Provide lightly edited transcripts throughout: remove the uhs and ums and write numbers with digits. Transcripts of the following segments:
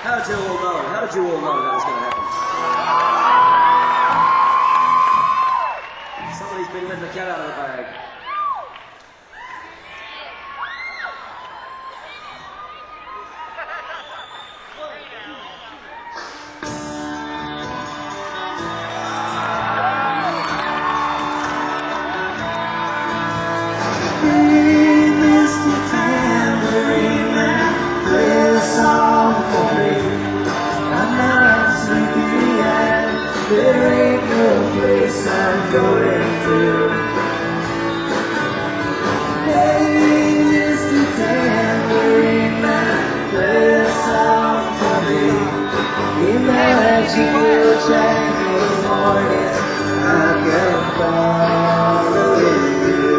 How did you all know? How did you all know that was going to happen? Somebody's been letting the cat out of the bag. There ain't no place I'm going to. Hey, Mr. Tambourine Man, play a song for me. Imagine you'll change in the morning, I can follow you.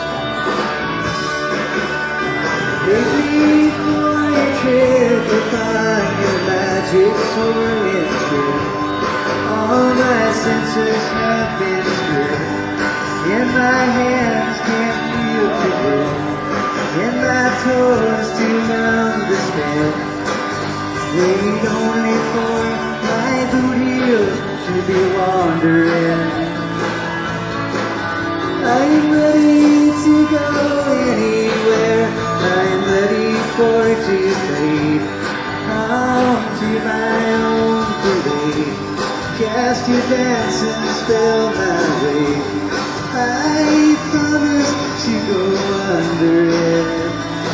Maybe for a trip upon your magic soaring trip. All my senses have been stripped, and my hands can't feel to grip, and my toes too numb to spin. Wait only for my boot heels to be wandering. I'm ready to go anywhere, I'm ready for to fade. Come to my own parade. Cast your dancing spell my way. I promise to go under it.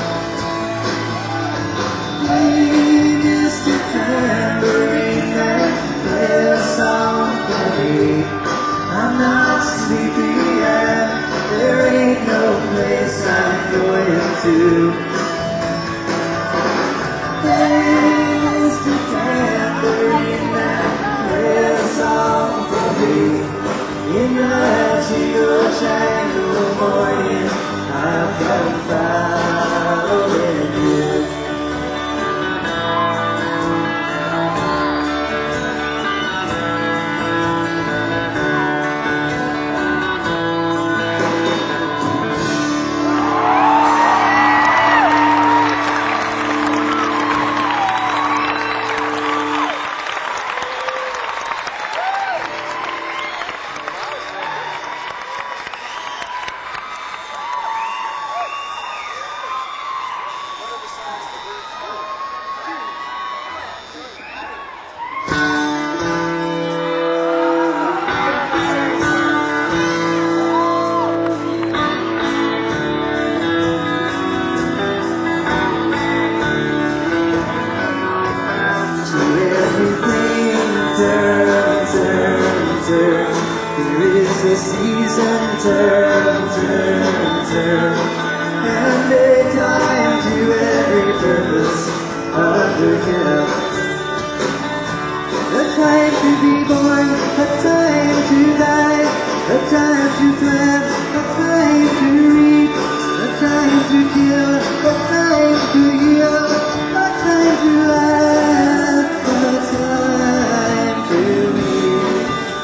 Hey, Mr. Tambourine Man, play a song for me. I'm not sleepy yet. There ain't no place I'm going to. Hey, Mr. Tambourine Man, play a song for me. In the magical jangle morning, I've come following you. There is a season, turn, turn, turn, and a time to every purpose under heaven. A time to be born, a time to die, a time to plant, a time to reap, a time to kill, a time to heal, a time to laugh, a time to meet.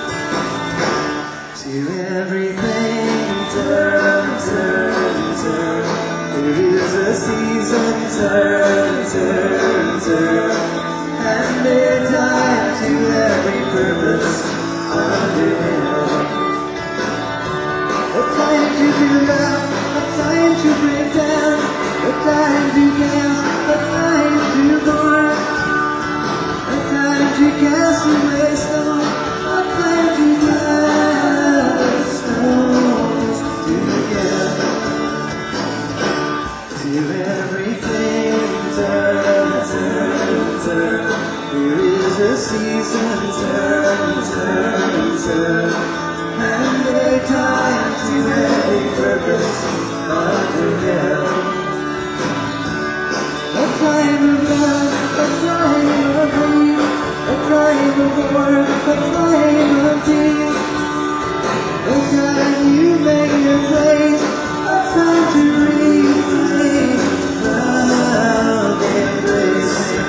To everything, turn, turn, turn. There is a season, turn, turn, turn, and a time to every purpose under heaven. A time to build up, a time to break down, a time to dance, a time to born, a time to cast away stone, a time to gather stones together. To everything, turn, turn, turn. There is a season, turn, turn, turn, and a time to every purpose under heaven. A time of love, a time of grief, a time of war, a time of peace. A time you make your place, a time to reclaim love embracing.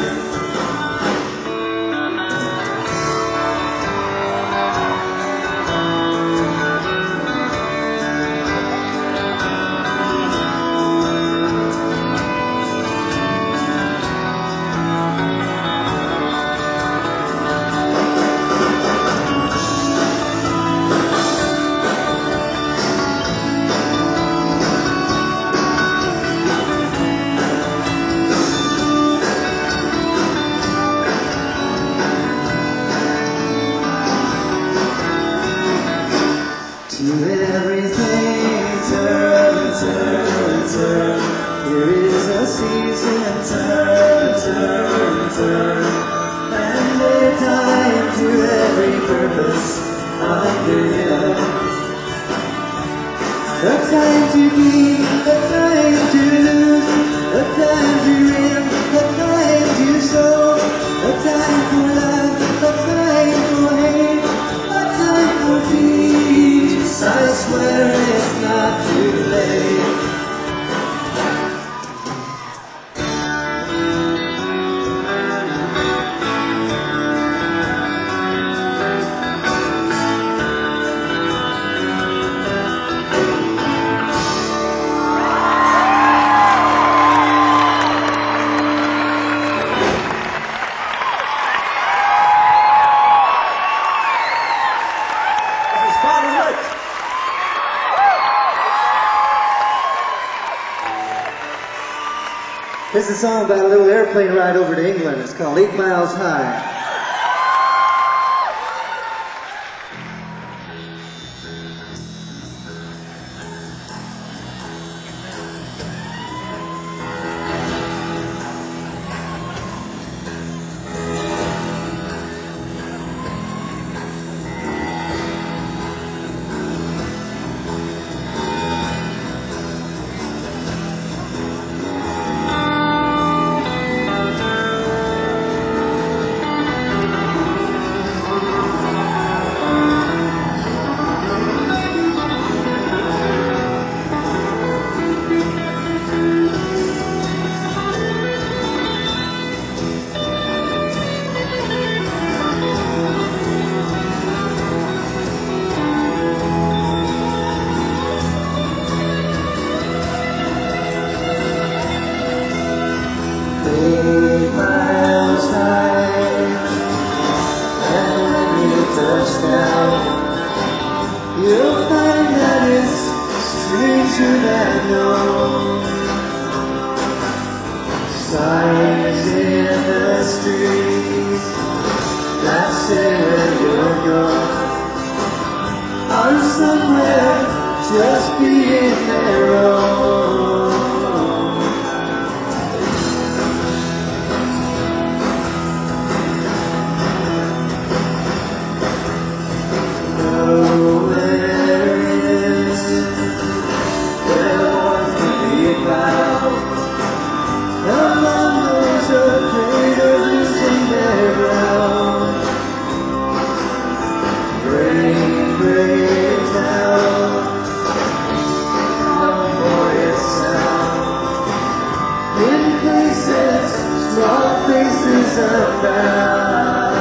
This is a song about a little airplane ride over to England. It's called 8 Miles High. You'll find that it's stranger than known. Signs in the streets that say where you're gone are somewhere just being their own. Small faces abound.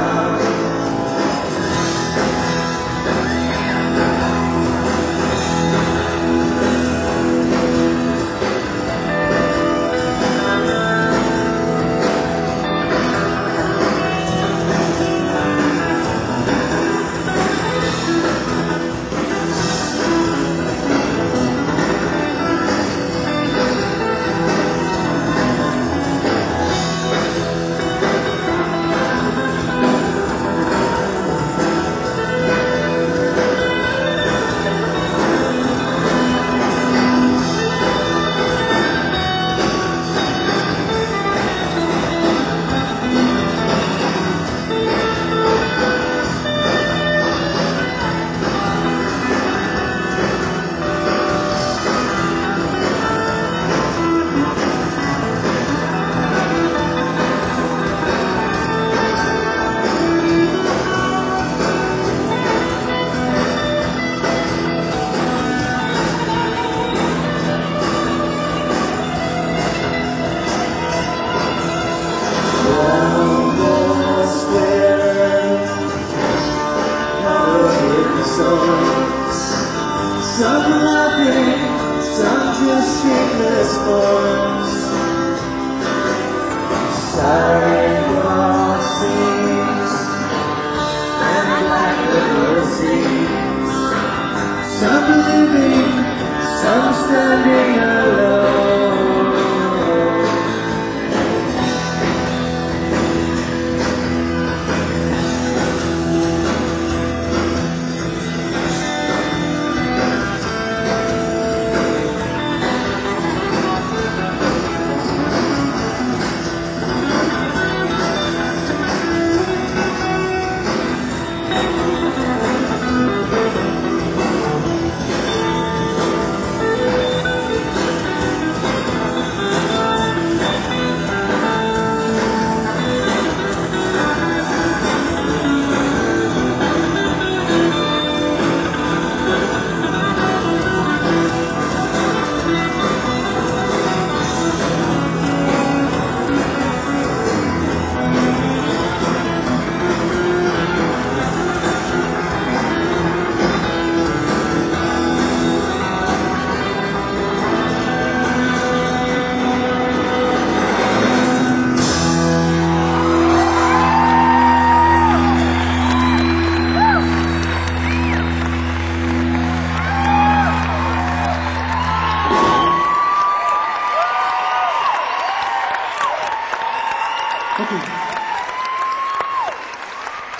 Some laughing, some just shapeless forms. Sidewalk scenes and black river seas. Some living, some standing alone.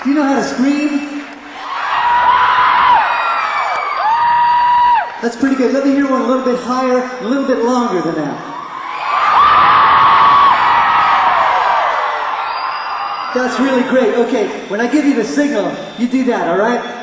Do you know how to scream? That's pretty good. Let me hear one a little bit higher, a little bit longer than that. That's really great. Okay, when I give you the signal, you do that, all right?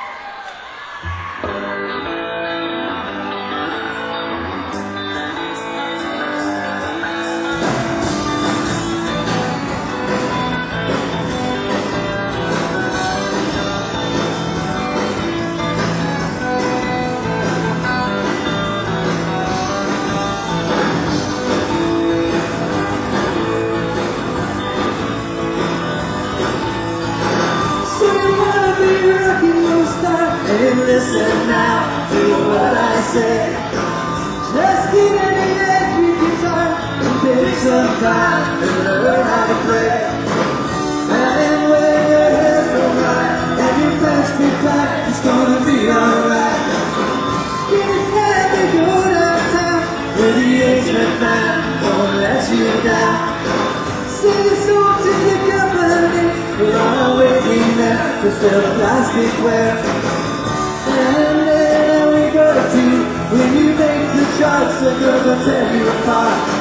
And listen now to what I say. Just get an electric guitar and take some time and learn how to play. And when your head's from right and your pants be tight, it's gonna be alright. It's time to go downtown where the H-Man band won't let you down. Sing a song to the company, we'll always be there, just a plasticware. And then we go to when you make the charts, they're gonna tear you apart.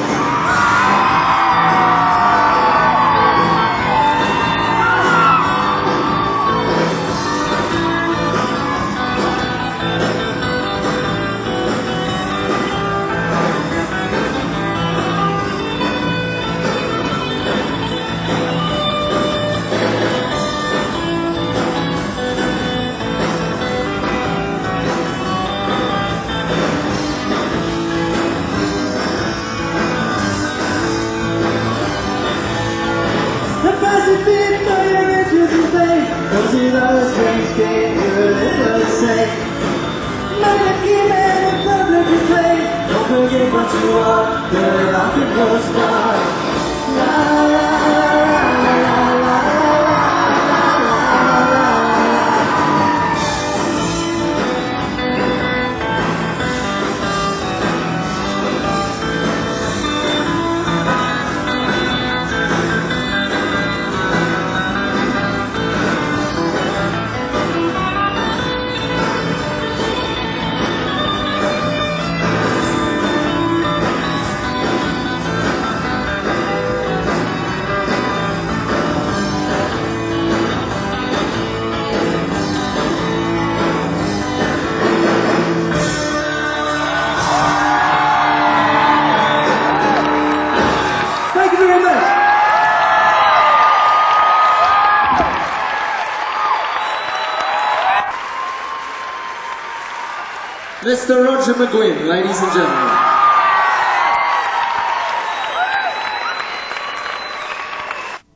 Cause in our strange game you're a little safe. Like a key man in public you play. Don't forget what you are, you're a rock and roll star. La la la la la la Mr. Roger McGuinn, ladies and gentlemen.